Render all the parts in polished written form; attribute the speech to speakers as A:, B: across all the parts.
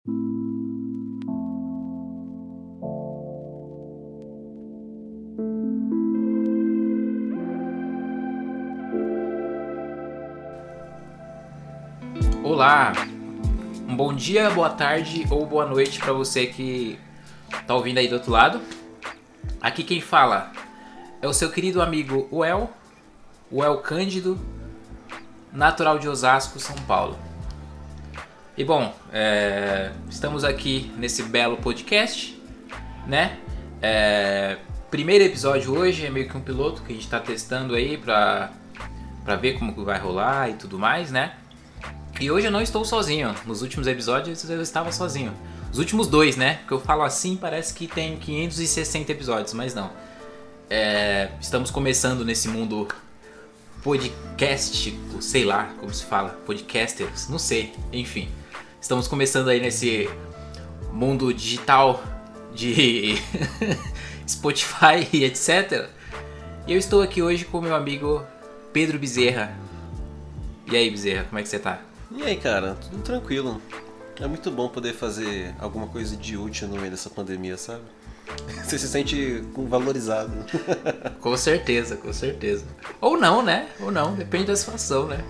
A: Olá, um bom dia, boa tarde ou boa noite para você que tá ouvindo aí do outro lado. Aqui quem fala é o seu querido amigo Uel Cândido, natural de Osasco, São Paulo. E bom, estamos aqui nesse belo podcast, né? Primeiro episódio hoje é meio que um piloto que a gente tá testando aí pra ver como que vai rolar e tudo mais, né? E hoje eu não estou sozinho. Nos últimos episódios eu estava sozinho. Os últimos 2, né? Porque eu falo assim, parece que tem 560 episódios, mas não. Estamos começando nesse mundo podcast, sei lá como se fala, podcasters, não sei, enfim. Estamos começando aí nesse mundo digital de Spotify e etc. E eu estou aqui hoje com meu amigo Pedro Bezerra. E aí, Bezerra, como é que você tá?
B: E aí, cara, tudo tranquilo. É muito bom poder fazer alguma coisa de útil no meio dessa pandemia, sabe? Você se sente valorizado.
A: Com certeza, com certeza. Ou não, né? Ou não, depende da situação, né?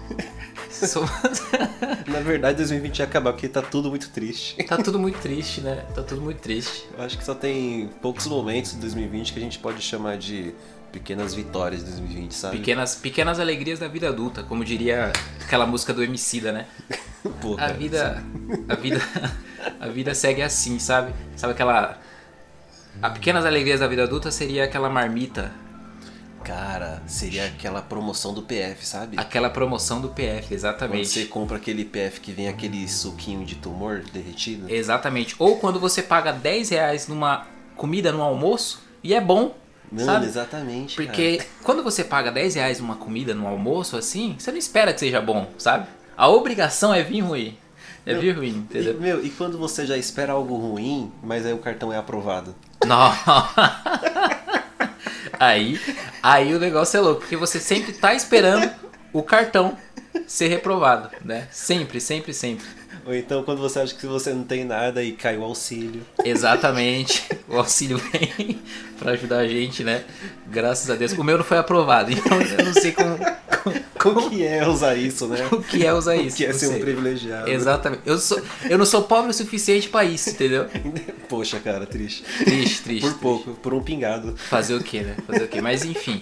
B: Na verdade, 2020 ia acabar porque tá tudo muito triste.
A: Tá tudo muito triste, né? Tá tudo muito triste.
B: Eu acho que só tem poucos momentos de 2020 que a gente pode chamar de pequenas vitórias de 2020, sabe?
A: Pequenas alegrias da vida adulta, como diria aquela música do Emicida, né?
B: Pô,
A: a vida segue assim, sabe? Sabe aquela... A pequenas alegrias da vida adulta seria aquela marmita.
B: Cara, seria aquela promoção do PF, sabe?
A: Aquela promoção do PF, exatamente.
B: Quando você compra aquele PF que vem aquele suquinho de tumor derretido.
A: Exatamente. Ou quando você paga R$10 numa comida no almoço e é bom.
B: Mano,
A: sabe?
B: Exatamente.
A: Porque quando você paga R$10 numa comida no almoço assim, você não espera que seja bom, sabe? A obrigação é vir ruim. Vir ruim, entendeu?
B: E quando você já espera algo ruim, mas aí o cartão é aprovado?
A: Não. Aí o negócio é louco, porque você sempre tá esperando o cartão ser reprovado, né? Sempre, sempre, sempre.
B: Ou então quando você acha que você não tem nada e cai o auxílio.
A: Exatamente. O auxílio vem pra ajudar a gente, né? Graças a Deus. O meu não foi aprovado, então eu não sei como
B: que é usar isso, né?
A: O que é usar isso?
B: O que é ser um privilegiado.
A: Exatamente. Eu não sou pobre o suficiente pra isso, entendeu?
B: Poxa, cara, triste.
A: Triste.
B: Por pouco, por um pingado.
A: Fazer o quê, né? Fazer o quê? Mas enfim.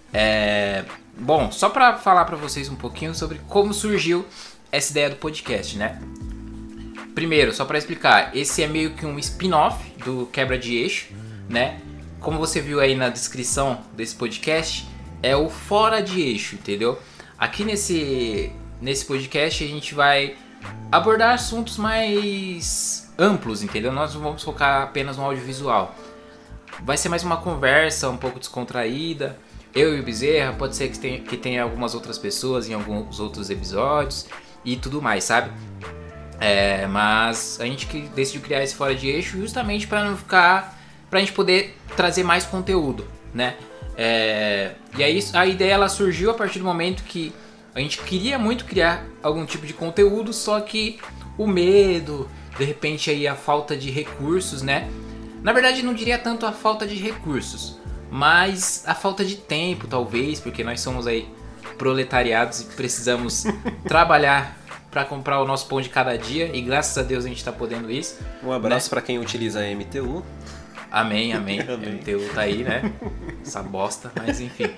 A: Bom, só pra falar pra vocês um pouquinho sobre como surgiu essa ideia do podcast, né? Primeiro, só pra explicar, esse é meio que um spin-off do Quebra de Eixo, né? Como você viu aí na descrição desse podcast, é o Fora de Eixo, entendeu? Aqui nesse podcast a gente vai abordar assuntos mais amplos, entendeu? Nós não vamos focar apenas no audiovisual. Vai ser mais uma conversa um pouco descontraída. Eu e o Bezerra, pode ser que tenha algumas outras pessoas em alguns outros episódios e tudo mais, sabe? Mas a gente decidiu criar esse Fora de Eixo justamente pra gente poder trazer mais conteúdo, né? E aí a ideia ela surgiu a partir do momento que a gente queria muito criar algum tipo de conteúdo, só que o medo, de repente aí a falta de recursos, né? Na verdade não diria tanto a falta de recursos, mas a falta de tempo talvez, porque nós somos aí proletariados e precisamos trabalhar para comprar o nosso pão de cada dia, e graças a Deus a gente tá podendo isso.
B: Um abraço, né? Para quem utiliza a MTU.
A: Amém. MTU tá aí, né? Essa bosta, mas enfim.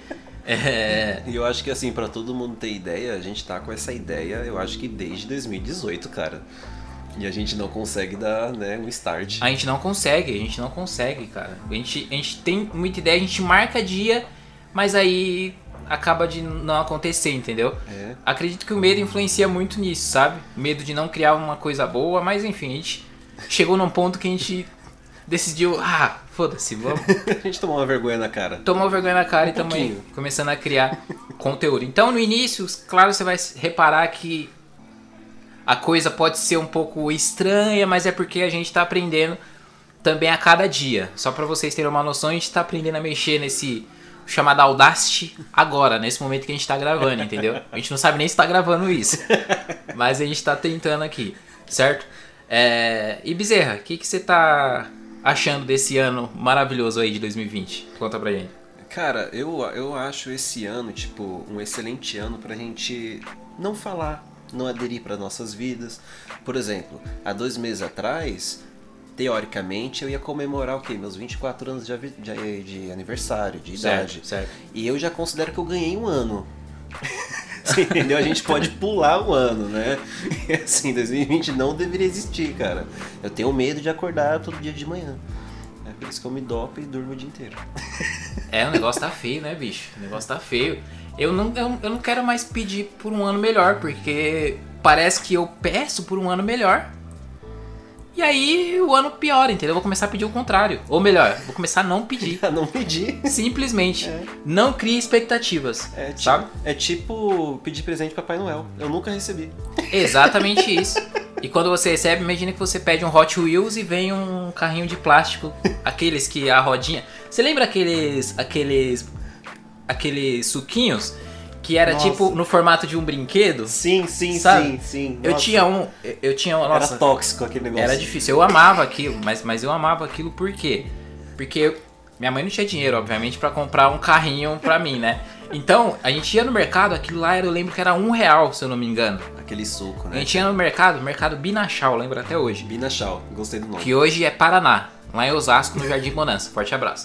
B: E eu acho que assim, pra todo mundo ter ideia, a gente tá com essa ideia, eu acho que desde 2018, cara. E a gente não consegue dar, né, um start.
A: A gente não consegue, cara. A gente tem muita ideia, a gente marca dia, mas aí acaba de não acontecer, entendeu? Acredito que o medo influencia muito nisso, sabe? Medo de não criar uma coisa boa, mas enfim, a gente chegou num ponto que a gente decidiu, foda-se, vamos.
B: A gente tomou uma vergonha na cara.
A: Tomou vergonha na cara e também começando a criar conteúdo. Então, no início, claro, você vai reparar que a coisa pode ser um pouco estranha, mas é porque a gente tá aprendendo também a cada dia. Só pra vocês terem uma noção, a gente tá aprendendo a mexer nesse chamado Audacity agora, nesse momento que a gente tá gravando, entendeu? A gente não sabe nem se tá gravando isso, mas a gente tá tentando aqui, certo? E Bezerra, o que você tá achando desse ano maravilhoso aí de 2020? Conta pra gente.
B: Cara, eu acho esse ano, tipo, um excelente ano pra gente não falar, não aderir para nossas vidas. Por exemplo, há 2 meses atrás, teoricamente, eu ia comemorar o quê? Meus 24 anos de aniversário, de idade.
A: Certo.
B: E eu já considero que eu ganhei um ano. Você entendeu? A gente pode pular um ano, né? E assim, 2020 não deveria existir, cara. Eu tenho medo de acordar todo dia de manhã. É por isso que eu me dopo e durmo o dia inteiro.
A: O negócio tá feio, né, bicho? O negócio tá feio. Eu não quero mais pedir por um ano melhor, porque parece que eu peço por um ano melhor. E aí o ano piora, entendeu? Eu vou começar a pedir o contrário. Ou melhor, vou começar a não pedir.
B: A não pedir.
A: Simplesmente. Não crie expectativas. Sabe?
B: É tipo pedir presente pro Papai Noel. Eu nunca recebi.
A: Exatamente isso. E quando você recebe, imagina que você pede um Hot Wheels e vem um carrinho de plástico. Aqueles que a rodinha... Você lembra aqueles suquinhos? Que era tipo no formato de um brinquedo?
B: Sim.
A: Eu tinha um. Nossa,
B: era tóxico aquele negócio.
A: Era difícil. Eu amava aquilo, mas eu amava aquilo por quê? Porque minha mãe não tinha dinheiro, obviamente, pra comprar um carrinho pra mim, né? Então, a gente ia no mercado, aquilo lá eu lembro que era R$1, se eu não me engano.
B: Aquele suco, né?
A: A gente ia no mercado Binachal, lembro até hoje.
B: Binachal, gostei do nome.
A: Que hoje é Paraná, lá em Osasco, no Jardim Bonança. Forte abraço.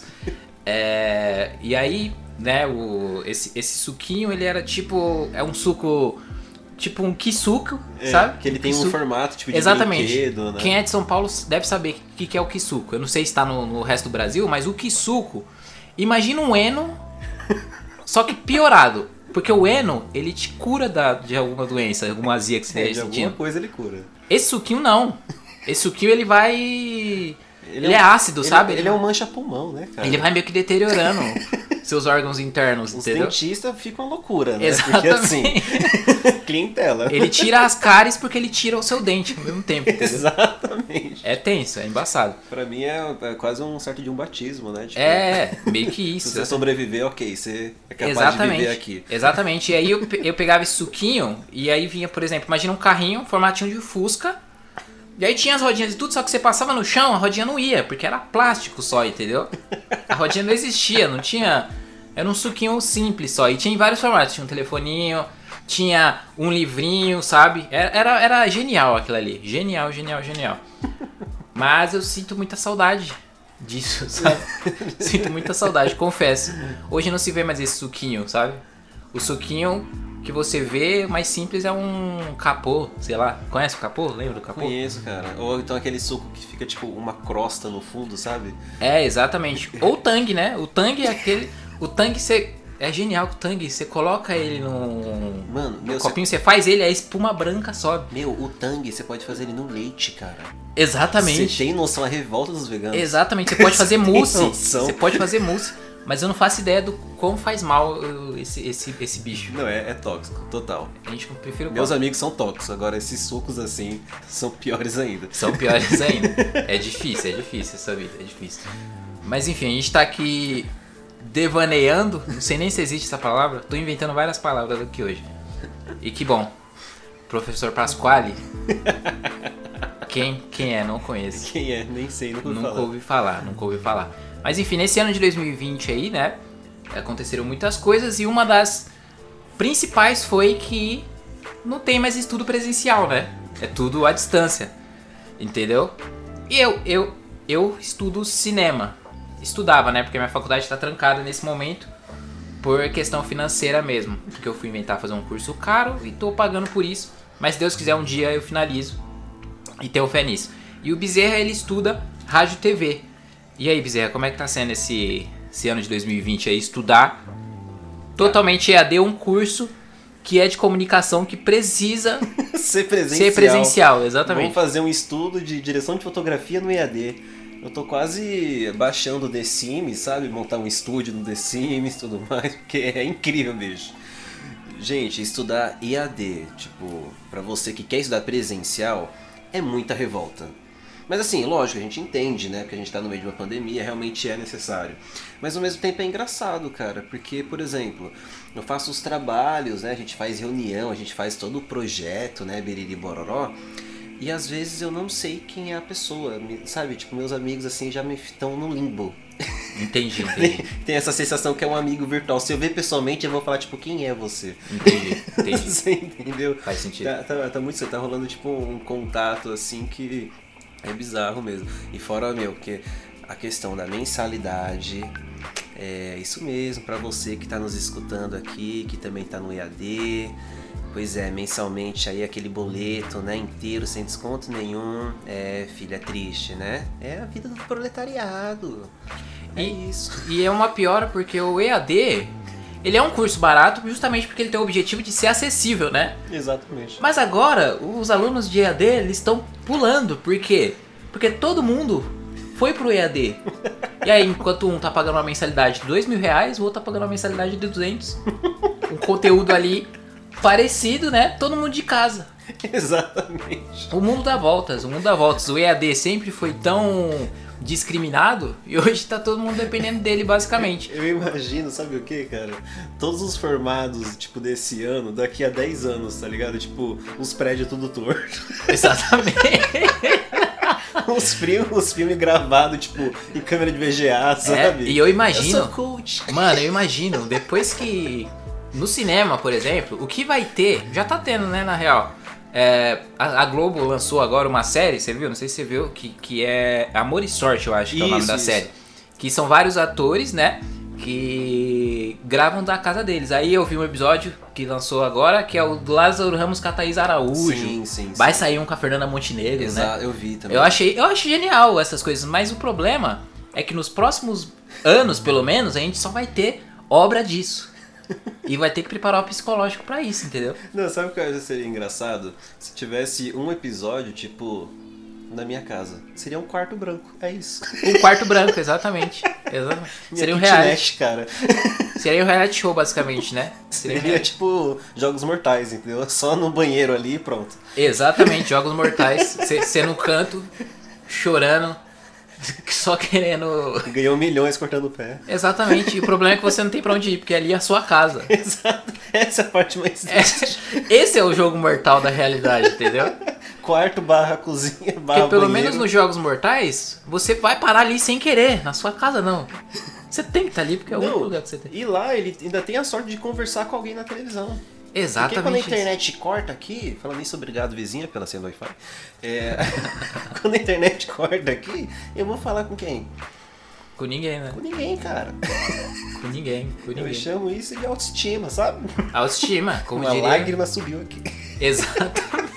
A: E aí, né, esse suquinho, ele era tipo... É um suco... Tipo um quisuco, sabe?
B: Que ele tem um formato tipo de
A: Exatamente.
B: Brinquedo, né?
A: Quem é de São Paulo deve saber o que é o quisuco. Eu não sei se está no resto do Brasil, mas o quisuco... Imagina um Eno, só que piorado. Porque o Eno, ele te cura de alguma doença, alguma azia que você esteja sentindo.
B: De alguma coisa ele cura.
A: Esse suquinho não. Esse suquinho ele vai... Ele é ácido, sabe?
B: Ele é um mancha-pulmão, né, cara?
A: Ele vai meio que deteriorando seus órgãos internos,
B: Os
A: entendeu?
B: dentistas ficam uma loucura, né?
A: Exatamente.
B: Porque assim, clientela.
A: Ele tira as cáries porque ele tira o seu dente ao mesmo tempo, entendeu?
B: Exatamente.
A: É tenso, é embaçado.
B: Pra mim é quase um certo de um batismo, né?
A: Tipo, meio que isso.
B: Se você sobreviver, ok, você é capaz de viver aqui.
A: Exatamente. E aí eu pegava esse suquinho e aí vinha, por exemplo, imagina um carrinho, formatinho de Fusca. E aí tinha as rodinhas e tudo, só que você passava no chão, a rodinha não ia, porque era plástico só, entendeu? A rodinha não existia, não tinha... Era um suquinho simples só, e tinha em vários formatos, tinha um telefoninho, tinha um livrinho, sabe? Era genial aquilo ali, genial. Mas eu sinto muita saudade disso, sabe? Sinto muita saudade, confesso. Hoje não se vê mais esse suquinho, sabe? O suquinho... que você vê, mais simples é um capô, sei lá. Conhece o capô? Lembra do capô?
B: Conheço, cara. Ou então aquele suco que fica tipo uma crosta no fundo, sabe?
A: Exatamente. Ou o Tang, né? O Tang é aquele... O Tang, você... É genial que o Tang, você coloca ele num...
B: Mano,
A: no copinho, você faz ele, a espuma branca sobe.
B: Meu, o Tang, você pode fazer ele no leite, cara.
A: Exatamente.
B: Você tem noção, a revolta dos veganos.
A: Exatamente, você pode fazer mousse. Você pode fazer mousse. Mas eu não faço ideia do quão faz mal esse bicho.
B: Não, é tóxico, total.
A: A gente prefere
B: Meus amigos são tóxicos, agora esses sucos assim são piores ainda.
A: São piores ainda. É difícil essa vida, é difícil. Mas enfim, a gente tá aqui devaneando, não sei nem se existe essa palavra, tô inventando várias palavras aqui hoje. E que bom. Professor Pasquale. Quem é? Não conheço.
B: Quem é? Nem sei, nunca
A: ouvi falar. Mas enfim, nesse ano de 2020 aí, né, aconteceram muitas coisas e uma das principais foi que não tem mais estudo presencial, né? É tudo à distância, entendeu? E eu estudo cinema. Estudava, né, porque minha faculdade está trancada nesse momento por questão financeira mesmo. Porque eu fui inventar fazer um curso caro e tô pagando por isso. Mas se Deus quiser um dia eu finalizo e tenho fé nisso. E o Bezerra, ele estuda rádio e TV. E aí, Bezerra, como é que tá sendo esse ano de 2020 aí? Estudar totalmente EAD, um curso que é de comunicação que precisa ser presencial, exatamente.
B: Vamos fazer um estudo de direção de fotografia no EAD. Eu tô quase baixando o The Sims, sabe? Montar um estúdio no The Sims e tudo mais, porque é incrível, bicho. Gente, estudar EAD, tipo, pra você que quer estudar presencial, é muita revolta. Mas assim, lógico, a gente entende, né? Porque a gente tá no meio de uma pandemia, realmente é necessário. Mas ao mesmo tempo é engraçado, cara. Porque, por exemplo, eu faço os trabalhos, né? A gente faz reunião, a gente faz todo o projeto, né? Biriri Bororó. E às vezes eu não sei quem é a pessoa, sabe? Tipo, meus amigos assim já me estão no limbo.
A: Entendi.
B: Tem essa sensação que é um amigo virtual. Se eu ver pessoalmente, eu vou falar, tipo, quem é você?
A: Entendi.
B: Você entendeu?
A: Faz sentido.
B: Tá muito, tá rolando tipo um contato assim que é bizarro mesmo. E fora, porque a questão da mensalidade é isso mesmo, pra você que tá nos escutando aqui, que também tá no EAD. Pois é, mensalmente aí aquele boleto, né, inteiro, sem desconto nenhum. Filho, é triste, né? É a vida do proletariado. Isso.
A: E é uma piora porque o EAD, ele é um curso barato justamente porque ele tem o objetivo de ser acessível, né?
B: Exatamente.
A: Mas agora, os alunos de EAD, eles estão pulando. Por quê? Porque todo mundo foi pro EAD. E aí, enquanto um tá pagando uma mensalidade de R$2.000, o outro tá pagando uma mensalidade de 200. Um conteúdo ali parecido, né? Todo mundo de casa.
B: Exatamente.
A: O mundo dá voltas. O EAD sempre foi tão discriminado e hoje tá todo mundo dependendo dele, basicamente.
B: Eu imagino, sabe o que, cara? Todos os formados, tipo, desse ano, daqui a 10 anos, tá ligado? Tipo, os prédios tudo torto.
A: Exatamente.
B: Os filmes gravados, tipo, em câmera de VGA, sabe?
A: E eu imagino...
B: Eu sou coach.
A: Mano, eu imagino, depois que... No cinema, por exemplo, o que vai ter... Já tá tendo, né, na real. A Globo lançou agora uma série, você viu? Não sei se você viu, que é Amor e Sorte, eu acho que é o nome da série. Que são vários atores, né, que gravam da casa deles. Aí eu vi um episódio que lançou agora, que é o do Lázaro Ramos com a Thaís Araújo.
B: Sim.
A: Vai sair um com a Fernanda Montenegro,
B: Exato,
A: né?
B: eu vi também.
A: Eu achei genial essas coisas, mas o problema é que nos próximos anos, pelo menos, a gente só vai ter obra disso. E vai ter que preparar o psicológico pra isso, entendeu?
B: Não, sabe o que eu acho que seria engraçado? Se tivesse um episódio, tipo, na minha casa. Seria um quarto branco, é isso.
A: Um quarto branco, exatamente. Seria um reality,
B: cara.
A: Seria um reality show, basicamente, né?
B: Seria tipo Jogos Mortais, entendeu? Só no banheiro ali e pronto.
A: Exatamente, Jogos Mortais. Você no canto, chorando, só querendo...
B: Ganhou milhões cortando o pé.
A: Exatamente, e o problema é que você não tem pra onde ir, porque ali é a sua casa.
B: Exato, essa é a parte mais triste.
A: Esse é o jogo mortal da realidade, entendeu?
B: Quarto / cozinha /
A: Porque pelo
B: banheiro.
A: menos nos Jogos Mortais, você vai parar ali sem querer, na sua casa não. Você tem que estar ali, porque é o único lugar que você tem.
B: E lá ele ainda tem a sorte de conversar com alguém na televisão.
A: Exatamente.
B: Porque quando a internet corta aqui, falando isso, obrigado vizinha pela senha do Wi-Fi. Quando a internet corta aqui, eu vou falar com quem?
A: Com ninguém, né?
B: Com ninguém, cara.
A: Com ninguém.
B: Eu chamo isso de autoestima, sabe?
A: Autoestima, como
B: Uma
A: diria.
B: lágrima subiu aqui.
A: Exatamente.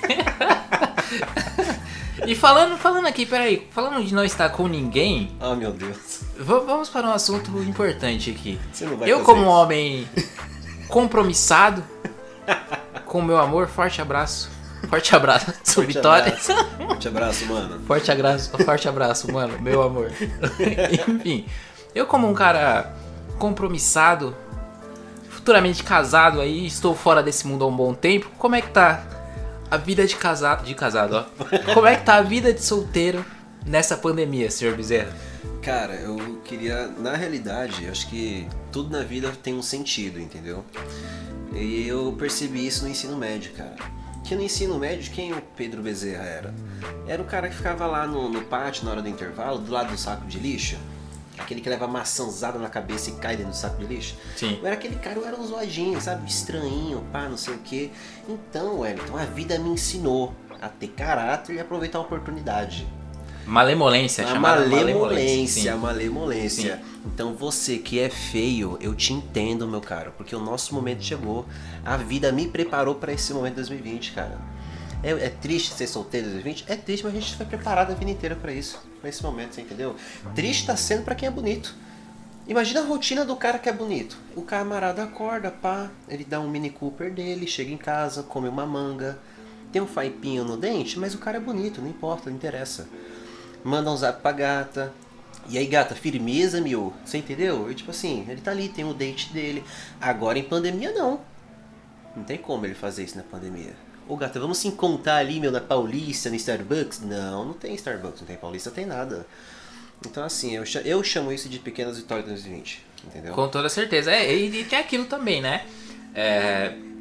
A: E falando aqui, peraí, falando de não estar com ninguém...
B: Oh, meu Deus.
A: Vamos para um assunto importante aqui.
B: Você não vai
A: Eu,
B: fazer
A: como um
B: isso.
A: homem compromissado com o meu amor, forte abraço. Forte abraço, sou Vitória.
B: Forte abraço, mano.
A: Forte abraço, mano, meu amor. Enfim, eu como um cara compromissado, futuramente casado aí, estou fora desse mundo há um bom tempo. Como é que tá a vida de casado, ó? Como é que tá a vida de solteiro nessa pandemia, senhor Bezerra?
B: Cara, eu queria, na realidade, acho que tudo na vida tem um sentido, entendeu? E eu percebi isso no ensino médio, cara. Que no ensino médio, quem o Pedro Bezerra era? Era o cara que ficava lá no pátio na hora do intervalo, do lado do saco de lixo. Aquele que leva maçãzada na cabeça e cai dentro do saco de lixo.
A: Sim.
B: Eu era aquele cara, eu era um zoadinho, sabe? Estranhinho, pá, não sei o quê. Então, Wellington, a vida me ensinou a ter caráter e aproveitar a oportunidade.
A: Malemolência, chamada
B: malemolência.
A: Sim.
B: Malemolência.
A: Sim.
B: Então você que é feio, eu te entendo, meu caro, porque o nosso momento chegou. A vida me preparou para esse momento de 2020, cara. É triste ser solteiro em 2020? É triste, mas a gente foi preparado a vida inteira para isso, para esse momento, você entendeu? Triste tá sendo para quem é bonito. Imagina a rotina do cara que é bonito. O camarada acorda, pá, ele dá um Mini Cooper dele, chega em casa, come uma manga, tem um faipinho no dente, mas o cara é bonito, não importa, não interessa. Manda um zap pra gata. E aí, gata, firmeza, meu. Você entendeu? E, tipo assim, ele tá ali, tem o date dele. Agora em pandemia, não. Não tem como ele fazer isso na pandemia. Ô, gata, vamos se encontrar ali, meu, na Paulista, no Starbucks? Não, não tem Starbucks, não tem Paulista, tem nada. Então, assim, eu chamo isso de pequenas vitórias 2020, entendeu?
A: Com toda certeza. E tem aquilo também, né?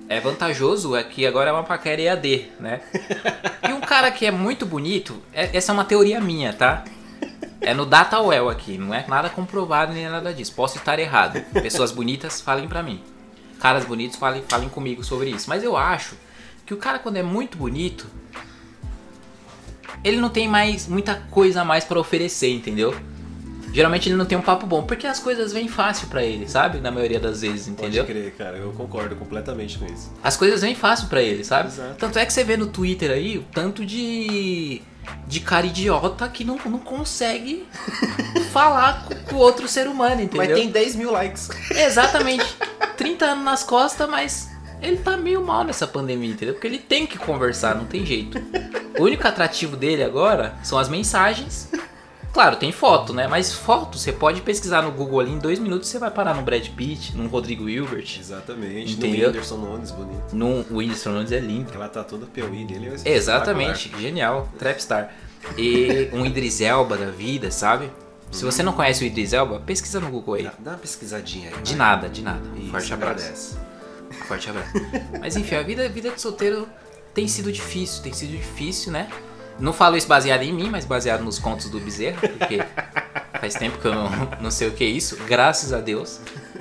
A: é vantajoso é que agora é uma paquera EAD, né? E um cara que é muito bonito, essa é uma teoria minha, tá? É no DataWell aqui, não é nada comprovado nem nada disso. Posso estar errado. Pessoas bonitas, falem pra mim. Caras bonitos, falem comigo sobre isso. Mas eu acho que o cara, quando é muito bonito, ele não tem mais muita coisa a mais pra oferecer, entendeu? Geralmente ele não tem um papo bom, porque as coisas vêm fácil pra ele, sabe? Na maioria das vezes, entendeu?
B: Pode crer, cara, eu concordo completamente com isso.
A: As coisas vêm fácil pra ele, sabe?
B: Exato.
A: Tanto é que você vê no Twitter aí o tanto de cara idiota que não consegue falar com o outro ser humano, entendeu?
B: Mas tem 10 mil likes.
A: Exatamente. 30 anos nas costas, mas ele tá meio mal nessa pandemia, entendeu? Porque ele tem que conversar, não tem jeito. O único atrativo dele agora são as mensagens. Claro, tem foto, né? Mas foto, você pode pesquisar no Google ali, em 2 minutos você vai parar no Brad Pitt, no Rodrigo Hilbert.
B: Exatamente,
A: entendeu?
B: no Whindersson Nunes, bonito.
A: O Whindersson Nunes é lindo.
B: Ela tá toda POI dele.
A: Exatamente, genial, trapstar. E um Idris Elba da vida, sabe? Se você não conhece o Idris Elba, pesquisa no Google aí.
B: Dá uma pesquisadinha aí.
A: De nada.
B: Isso,
A: Forte abraço.
B: agradece.
A: Forte abraço. Mas enfim, a vida de solteiro tem sido difícil, né? Não falo isso baseado em mim, mas baseado nos contos do Bezerra, porque faz tempo que eu não sei o que é isso, graças a Deus.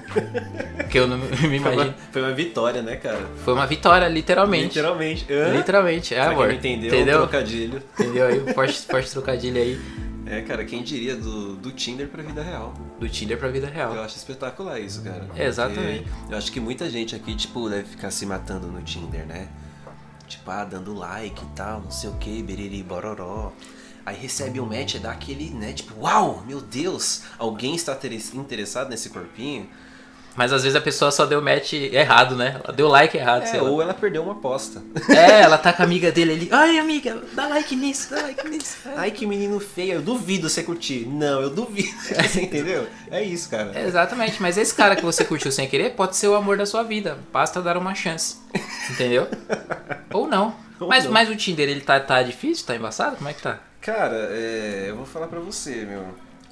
A: Que eu não me imagino.
B: Foi uma vitória, né, cara?
A: Foi uma vitória, literalmente. Literalmente, é,
B: pra
A: amor.
B: quem não entendeu,
A: entendeu?
B: Um trocadilho.
A: Entendeu aí? Forte trocadilho aí.
B: É, cara, quem diria do Tinder pra vida real.
A: Do Tinder pra vida real.
B: Eu acho espetacular isso, cara.
A: Exatamente.
B: Eu acho que muita gente aqui, tipo, deve ficar se matando no Tinder, né? Tipo, dando like e tal, não sei o que, beriri, bororó. Aí recebe um match e dá aquele, né? Tipo, uau, meu Deus, alguém está interessado nesse corpinho?
A: Mas às vezes a pessoa só deu match errado, né? Ela deu like errado, sei lá.
B: Ou ela perdeu uma aposta.
A: É, ela tá com a amiga dele ali. Ai, amiga, dá like nisso.
B: Ai, que menino feio, eu duvido você curtir. Não, eu duvido. Você entendeu? É isso, cara.
A: É, exatamente, mas esse cara que você curtiu sem querer pode ser o amor da sua vida. Basta dar uma chance. Entendeu? Ou não. Mas o Tinder, ele tá difícil? Tá embaçado? Como é que tá?
B: Cara, eu vou falar pra você, meu.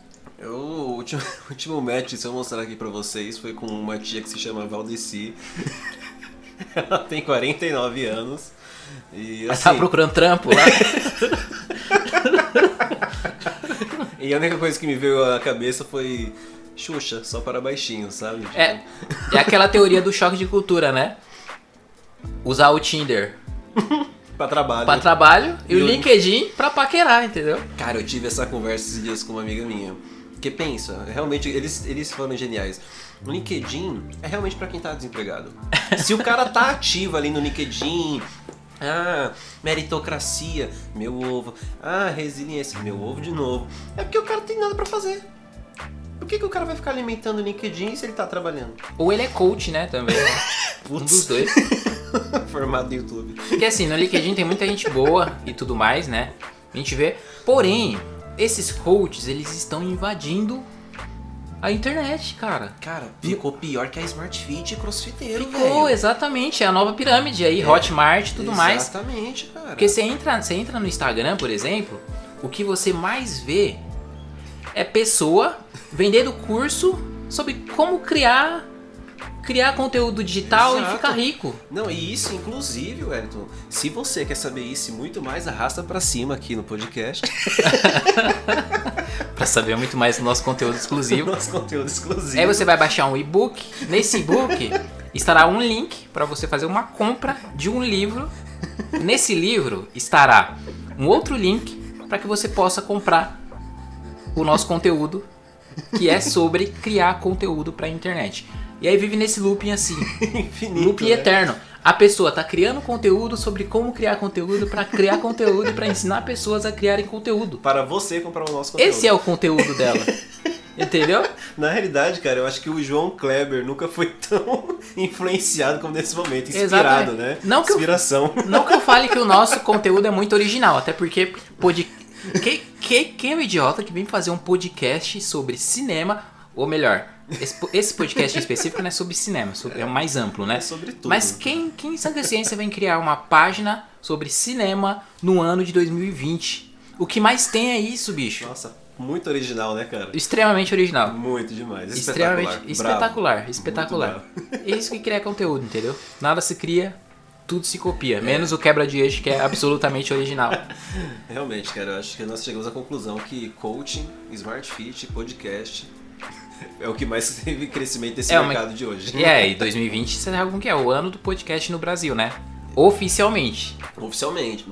B: O último match, se eu mostrar aqui pra vocês, foi com uma tia que se chama Valdeci. Ela tem 49 anos. E,
A: Ela
B: assim,
A: tá procurando trampo lá?
B: E a única coisa que me veio à cabeça foi Xuxa, só para baixinhos, sabe? Tipo,
A: É aquela teoria do choque de cultura, né? Usar o Tinder
B: pra trabalho.
A: pra trabalho e o LinkedIn pra paquerar, entendeu?
B: Cara, eu tive essa conversa esses dias com uma amiga minha. Porque pensa, realmente, eles foram geniais. O LinkedIn é realmente pra quem tá desempregado. Se o cara tá ativo ali no LinkedIn, meritocracia, meu ovo. Resiliência, meu ovo de novo. É porque o cara tem nada pra fazer. Por que o cara vai ficar alimentando o LinkedIn se ele tá trabalhando?
A: Ou ele é coach, né, também. Né? Um dos dois.
B: Formado no YouTube.
A: Porque assim, no LinkedIn tem muita gente boa e tudo mais, né? A gente vê. Porém, esses coaches, eles estão invadindo a internet, cara.
B: Cara, ficou pior que a Smart Fit e crossfiteiro, velho.
A: Ficou, exatamente. É a nova pirâmide aí, Hotmart e tudo mais.
B: Exatamente, cara.
A: Porque você entra no Instagram, por exemplo, o que você mais vê é pessoa vendendo curso sobre como criar conteúdo digital.
B: Exato.
A: E ficar rico.
B: Não, e isso, inclusive, Wellington, se você quer saber isso e muito mais, arrasta pra cima aqui no podcast.
A: Pra saber muito mais do nosso conteúdo exclusivo.
B: Nosso conteúdo exclusivo.
A: Aí você vai baixar um e-book. Nesse e-book estará um link para você fazer uma compra de um livro. Nesse livro estará um outro link para que você possa comprar o nosso conteúdo, que é sobre criar conteúdo para a internet. E aí vive nesse looping assim,
B: infinito,
A: looping eterno. A pessoa tá criando conteúdo sobre como criar conteúdo para criar conteúdo e para ensinar pessoas a criarem conteúdo.
B: Para você comprar o nosso conteúdo.
A: Esse é o conteúdo dela. Entendeu?
B: Na realidade, cara, eu acho que o João Kleber nunca foi tão influenciado como nesse momento. Inspirado, né? Inspiração.
A: Não que eu fale que o nosso conteúdo é muito original, até porque quem é o idiota que vem fazer um podcast sobre cinema, ou melhor, esse podcast em específico não é sobre cinema, é mais amplo, né?
B: É sobre tudo.
A: Mas quem em sã consciência vem criar uma página sobre cinema no ano de 2020? O que mais tem é isso, bicho.
B: Nossa, Muito original, né, cara?
A: Extremamente original.
B: Muito demais.
A: Extremamente espetacular.
B: Bravo.
A: Espetacular. É isso que cria conteúdo, entendeu? Nada se cria, tudo se copia. Menos o quebra de eixo, que é absolutamente original.
B: Realmente, cara, eu acho que nós chegamos à conclusão que coaching, smart fit, podcast é o que mais teve crescimento desse mercado de hoje.
A: E 2020, você sabe como que é? O ano do podcast no Brasil, né? Oficialmente.
B: Oficialmente.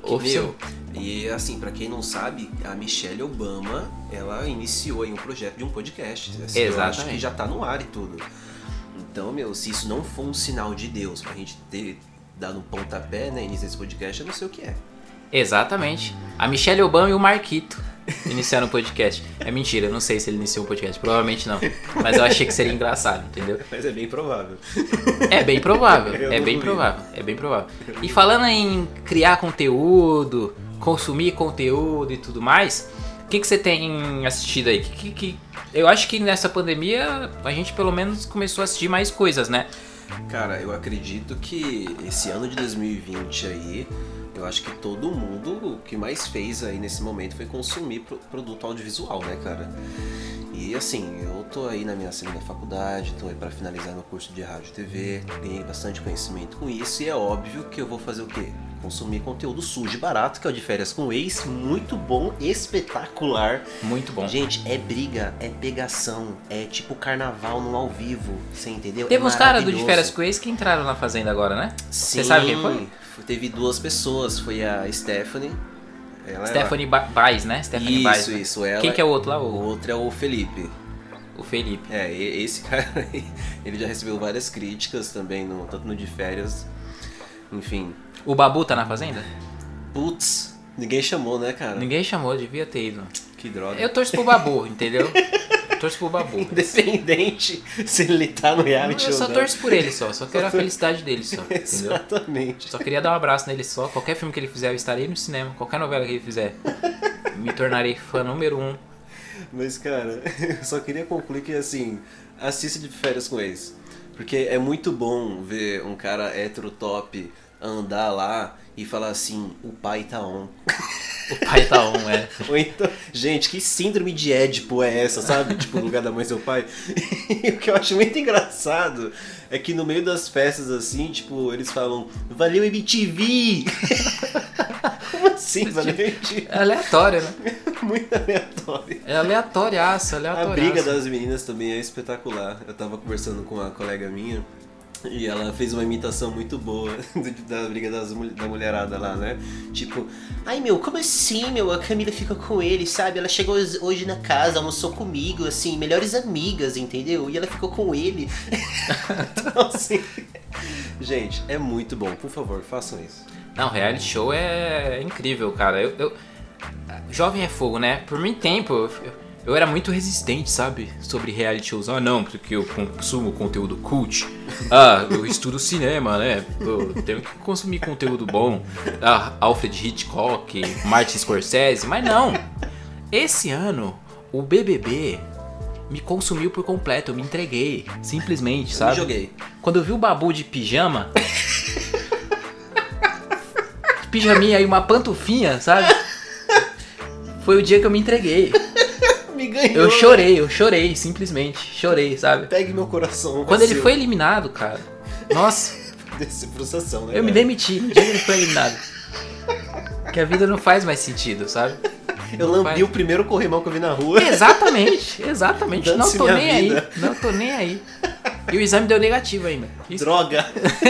B: E assim, pra quem não sabe, a Michelle Obama, ela iniciou aí um projeto de um podcast. Assim,
A: exatamente.
B: Eu acho que já tá no ar e tudo. Então, se isso não for um sinal de Deus pra gente ter dado um pontapé, né, início desse podcast, eu não sei o que é.
A: Exatamente. A Michelle Obama e o Marquito iniciaram o podcast. É mentira, eu não sei se ele iniciou um podcast, provavelmente não. Mas eu achei que seria engraçado, entendeu?
B: Mas é bem provável.
A: É bem provável, é bem provável. E falando em criar conteúdo, consumir conteúdo e tudo mais, o que você tem assistido aí? Eu acho que nessa pandemia a gente pelo menos começou a assistir mais coisas, né?
B: Cara, eu acredito que esse ano de 2020 aí, eu acho que todo mundo o que mais fez aí nesse momento foi consumir produto audiovisual, né, cara? E assim, eu tô aí na minha segunda faculdade, tô aí pra finalizar meu curso de rádio e TV, ganhei bastante conhecimento com isso e é óbvio que eu vou fazer o quê? Consumir conteúdo sujo e barato, que é o de Férias com Ex, muito bom, espetacular.
A: Muito bom.
B: Gente, é briga, é pegação, é tipo carnaval no ao vivo, você entendeu?
A: Teve uns caras do de Férias com Ex que entraram na Fazenda agora, né?
B: Sim,
A: você sabe quem foi?
B: Teve duas pessoas, foi a Stephanie.
A: Stephanie Baez, né? Stephanie Baez.
B: Isso, ela.
A: Quem que é o outro lá?
B: O outro é o Felipe.
A: O Felipe.
B: Esse cara aí, ele já recebeu várias críticas também, tanto no de Férias, enfim.
A: O Babu tá na Fazenda?
B: Putz, ninguém chamou, né, cara?
A: Ninguém chamou, devia ter ido.
B: Que droga.
A: Eu torço pro Babu, entendeu? Torço pro Babu.
B: Independente se ele tá no reality ou não.
A: Eu só torço por ele só quero a felicidade dele só, entendeu?
B: Exatamente.
A: Só queria dar um abraço nele só, qualquer filme que ele fizer eu estarei no cinema, qualquer novela que ele fizer, me tornarei fã número 1.
B: Mas cara, eu só queria concluir que assim, assista de Férias com Ex, porque é muito bom ver um cara hétero top andar lá e falar assim, o pai tá on.
A: O pai tá on, é.
B: Ou então, gente, que síndrome de Édipo é essa, sabe? Tipo, no lugar da mãe e seu pai. E o que eu acho muito engraçado é que no meio das festas, assim, tipo, eles falam, valeu MTV! Como assim, valeu MTV?
A: É aleatório, né?
B: Muito aleatório.
A: É aleatoriaço.
B: A briga das meninas também é espetacular. Eu tava conversando com uma colega minha e ela fez uma imitação muito boa da briga da mulherada lá, né? Tipo, ai meu, como assim, meu? A Camila fica com ele, sabe? Ela chegou hoje na casa, almoçou comigo, assim, melhores amigas, entendeu? E ela ficou com ele. Então, assim, gente, é muito bom. Por favor, façam isso.
A: Não, reality show é incrível, cara. Jovem é fogo, né? Por muito tempo eu era muito resistente, sabe? Sobre reality shows. Ah, não, porque eu consumo conteúdo cult. Ah, eu estudo cinema, né? Eu tenho que consumir conteúdo bom. Ah, Alfred Hitchcock, Martin Scorsese. Mas não. Esse ano, o BBB me consumiu por completo. Eu me entreguei. Simplesmente, sabe?
B: Eu me joguei.
A: Quando eu vi o Babu de pijama... pijaminha e uma pantufinha, sabe? Foi o dia que eu me entreguei.
B: Me ganhou.
A: Eu chorei, simplesmente. Chorei, sabe?
B: Pegue meu coração.
A: Quando ele foi eliminado, cara. Nossa.
B: Desse frustração, né?
A: Eu me demiti no dia que ele foi eliminado. Que a vida não faz mais sentido, sabe?
B: Eu lambi o primeiro corrimão que eu vi na rua.
A: Exatamente. Não tô nem aí. Não tô nem aí. E o exame deu negativo ainda. Isso.
B: Droga.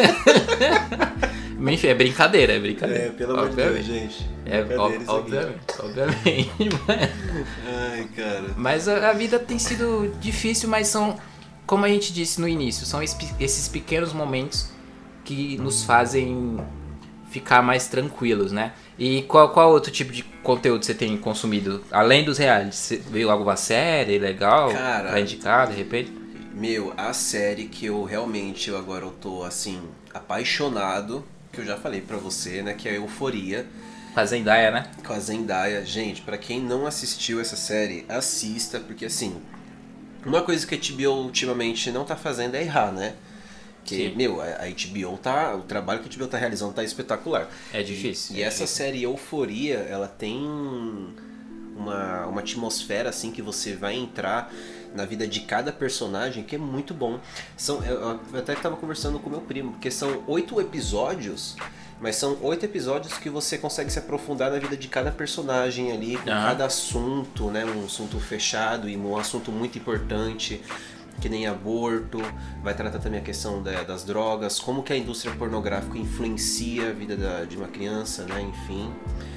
A: Enfim, é brincadeira.
B: É, pelo amor de Deus, gente.
A: Obviamente.
B: Ai, cara.
A: Mas a vida tem sido difícil, mas são, como a gente disse no início, são esses pequenos momentos que nos fazem ficar mais tranquilos, né? E qual outro tipo de conteúdo você tem consumido? Além dos realities, você veio alguma série legal pra indicar, de repente?
B: Meu, a série que eu agora eu tô, assim, apaixonado, que eu já falei pra você, né, que é Euforia.
A: Com a Zendaya, né?
B: Com a Zendaya. Gente, pra quem não assistiu essa série, assista, porque, assim, uma coisa que a HBO ultimamente não tá fazendo é errar, né? Porque,
A: sim,
B: meu, a HBO tá... O trabalho que a HBO tá realizando tá espetacular.
A: É difícil.
B: E essa série Euforia, ela tem uma atmosfera assim que você vai entrar na vida de cada personagem, que é muito bom. Eu até estava conversando com meu primo, porque são 8 episódios, mas são 8 episódios que você consegue se aprofundar na vida de cada personagem ali, com cada assunto, né? Um assunto fechado e um assunto muito importante, que nem aborto, vai tratar também a questão das drogas, como que a indústria pornográfica influencia a vida de uma criança, né? Enfim,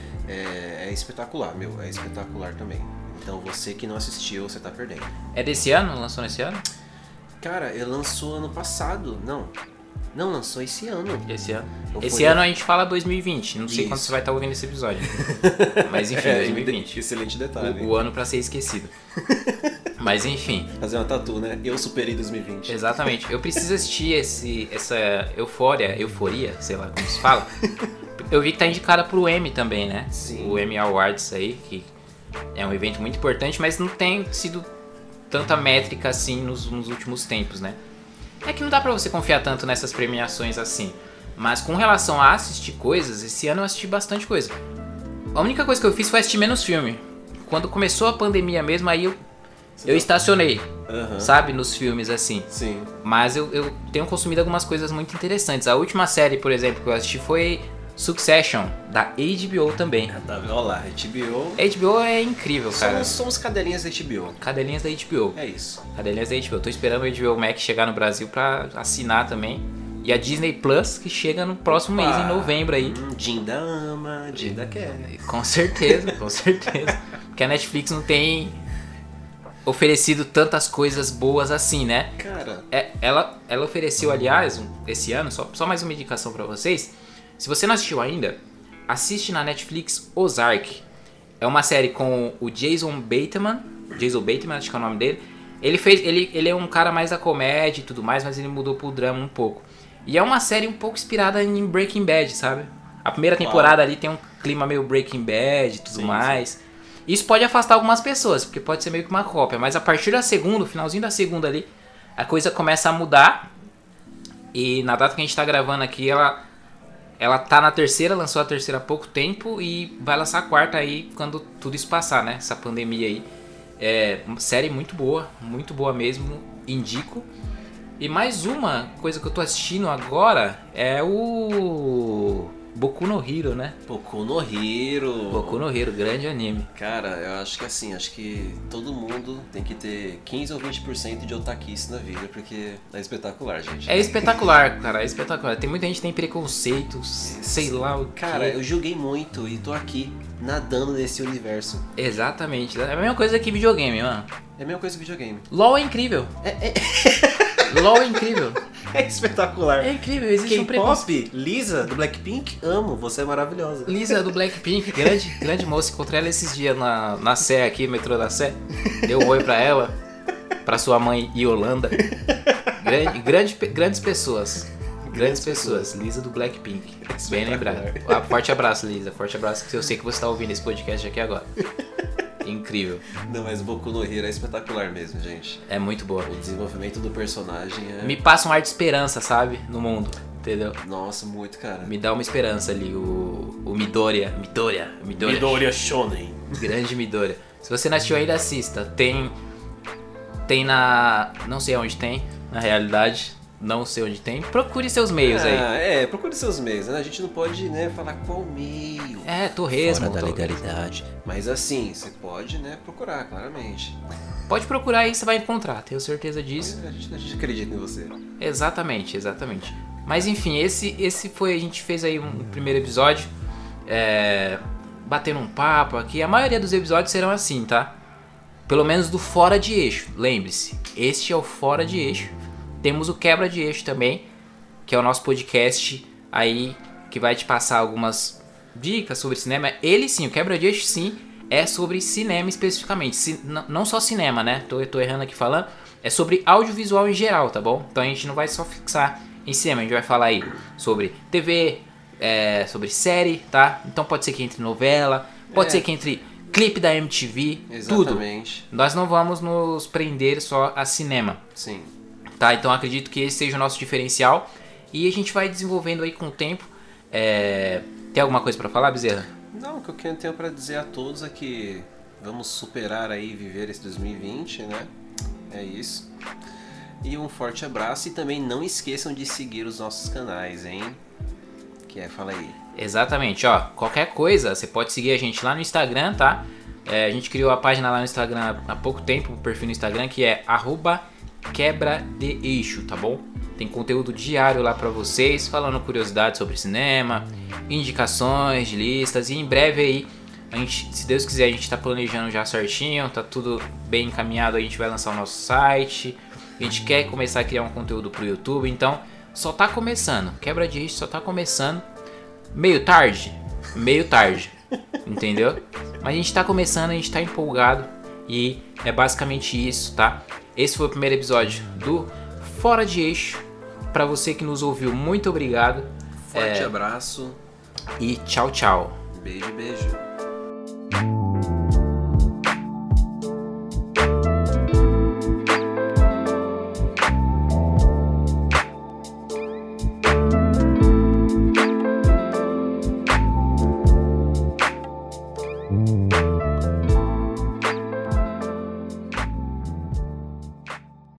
B: é espetacular, é espetacular também. Então você que não assistiu, você tá perdendo.
A: É desse ano? Lançou nesse ano?
B: Cara, ele lançou ano passado. Não, lançou esse ano.
A: Esse ano. Esse ano a gente fala 2020. Não sei quando você vai estar ouvindo esse episódio. Mas enfim, 2020.
B: Excelente detalhe.
A: O ano pra ser esquecido. Mas enfim.
B: Fazer uma tatu, né? Eu superei 2020.
A: Exatamente. Eu preciso assistir essa euforia, sei lá como se fala. Eu vi que tá indicada pro Emmy também, né?
B: Sim.
A: O Emmy Awards aí, que é um evento muito importante, mas não tem sido tanta métrica assim nos últimos tempos, né? É que não dá pra você confiar tanto nessas premiações assim. Mas com relação a assistir coisas, esse ano eu assisti bastante coisa. A única coisa que eu fiz foi assistir menos filme. Quando começou a pandemia mesmo, aí eu estacionei, sabe? Nos filmes assim.
B: Sim.
A: Mas eu tenho consumido algumas coisas muito interessantes. A última série, por exemplo, que eu assisti foi Succession, da HBO também.
B: Olha lá, HBO.
A: HBO é incrível, cara.
B: Somos cadelinhas da HBO.
A: Cadelinhas da HBO.
B: É isso.
A: Cadelinhas da HBO. Tô esperando o HBO Max chegar no Brasil pra assinar também. E a Disney Plus, que chega no próximo mês, em novembro aí.
B: Dinda ama, Dinda quer.
A: Com certeza, com certeza. Porque a Netflix não tem oferecido tantas coisas boas assim, né?
B: Cara.
A: Ela ofereceu, aliás, esse ano, só mais uma indicação pra vocês. Se você não assistiu ainda, assiste na Netflix Ozark. É uma série com o Jason Bateman, acho que é o nome dele. Ele é um cara mais da comédia e tudo mais, mas ele mudou pro drama um pouco. E é uma série um pouco inspirada em Breaking Bad, sabe? A primeira temporada ali tem um clima meio Breaking Bad e tudo mais. Sim. Isso pode afastar algumas pessoas, porque pode ser meio que uma cópia. Mas a partir da segunda, finalzinho da segunda ali, a coisa começa a mudar. E na data que a gente tá gravando aqui, ela tá na terceira, lançou a terceira há pouco tempo e vai lançar a quarta aí quando tudo isso passar, né? Essa pandemia aí. É uma série muito boa mesmo, indico. E mais uma coisa que eu tô assistindo agora é o Boku no Hero, né?
B: Boku no Hero,
A: grande anime.
B: Cara, eu acho que todo mundo tem que ter 15 ou 20% de otaquice na vida, porque é espetacular, gente.
A: É espetacular, cara, é espetacular. Tem muita gente que tem preconceitos, sei lá o que.
B: Cara, eu julguei muito e tô aqui nadando nesse universo.
A: Exatamente, é a mesma coisa que videogame, mano.
B: É a mesma coisa que videogame.
A: LOL é incrível. LOL é incrível.
B: É espetacular.
A: É incrível, existe um
B: K-pop, Lisa, do Blackpink, amo, você é maravilhosa.
A: Lisa, do Blackpink, grande moça. Encontrei ela esses dias na Sé aqui, metrô da Sé. Deu um oi pra ela, pra sua mãe Yolanda. Grandes pessoas. Grandes pessoas. Lisa do Blackpink. Bem lembrado. Forte abraço, Lisa. Forte abraço, que eu sei que você tá ouvindo esse podcast aqui agora. Incrível.
B: Não, mas Boku no Hero é espetacular mesmo, gente.
A: É muito boa.
B: O desenvolvimento do personagem é...
A: Me passa um ar de esperança, sabe? No mundo, entendeu?
B: Nossa, muito, cara.
A: Me dá uma esperança ali, o Midoriya.
B: Midoriya Shonen.
A: Grande Midoriya. Se você não assistiu ainda, assista. Tem na... Não sei onde tem, na realidade. Não sei onde tem. Procure seus meios aí.
B: Procure seus meios, né? A gente não pode, né, falar qual meio.
A: Torresmo.
B: Fora da legalidade. Mas assim, você pode, né, procurar, claramente.
A: Pode procurar aí, você vai encontrar. Tenho certeza disso.
B: A gente acredita em você.
A: Exatamente. Mas enfim, esse foi... A gente fez aí um primeiro episódio. Batendo um papo aqui. A maioria dos episódios serão assim, tá? Pelo menos do Fora de Eixo. Lembre-se, este é o Fora de Eixo. Temos o Quebra de Eixo também, que é o nosso podcast aí que vai te passar algumas dicas sobre cinema. Ele sim, o Quebra de Eixo sim, é sobre cinema especificamente. Não só cinema, né? Tô errando aqui falando. É sobre audiovisual em geral, tá bom? Então a gente não vai só fixar em cinema, a gente vai falar aí sobre TV, sobre série, tá? Então pode ser que entre novela, pode ser que entre clipe da MTV,
B: exatamente.
A: Tudo. Nós não vamos nos prender só a cinema.
B: Sim.
A: Tá, então acredito que esse seja o nosso diferencial e a gente vai desenvolvendo aí com o tempo. Tem alguma coisa pra falar, Bezerra?
B: Não, o que eu tenho pra dizer a todos é que Vamos superar aí e viver esse 2020, né? É isso. E um forte abraço e também não esqueçam de seguir os nossos canais, hein? Fala aí.
A: Exatamente, ó. Qualquer coisa, você pode seguir a gente lá no Instagram, tá? A gente criou a página lá no Instagram há pouco tempo, um perfil no Instagram que é @quebra-de-eixo, tá bom? Tem conteúdo diário lá pra vocês, falando curiosidades sobre cinema, indicações de listas. E em breve aí, a gente, se Deus quiser, a gente tá planejando já certinho, tá tudo bem encaminhado, a gente vai lançar o nosso site. A gente quer começar a criar um conteúdo pro YouTube, então só tá começando. Quebra de Eixo só tá começando. Meio tarde, entendeu? Mas a gente tá começando, a gente tá empolgado e é basicamente isso, tá? Esse foi o primeiro episódio do Fora de Eixo. Pra você que nos ouviu, muito obrigado.
B: Forte abraço.
A: E tchau, tchau.
B: Beijo, beijo.